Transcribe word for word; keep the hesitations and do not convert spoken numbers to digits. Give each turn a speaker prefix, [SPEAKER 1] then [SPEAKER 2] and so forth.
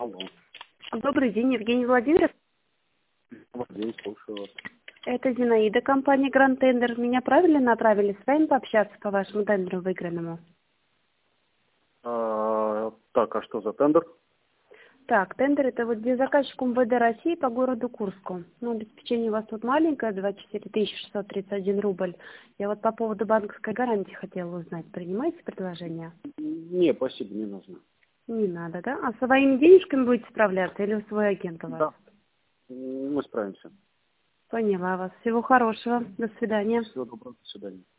[SPEAKER 1] Алло.
[SPEAKER 2] Добрый день, Евгений Владимирович.
[SPEAKER 1] Добрый день, слушаю вас.
[SPEAKER 2] Это Зинаида, компания Grand Tender. Меня правильно направили с вами пообщаться по вашему тендеру выигранному?
[SPEAKER 1] А, так, а что за тендер?
[SPEAKER 2] Так, тендер это вот где заказчик МВД России по городу Курску. Ну, обеспечение у вас тут маленькое, двадцать четыре тысячи шестьсот тридцать один рубль. Я вот по поводу банковской гарантии хотела узнать. Принимаете предложение?
[SPEAKER 1] Не, спасибо, не нужно.
[SPEAKER 2] Не надо, да? А своими денежками будете справляться или свой агент у вас?
[SPEAKER 1] Да, мы справимся.
[SPEAKER 2] Поняла вас. Всего хорошего. До свидания.
[SPEAKER 1] Всего доброго, до свидания.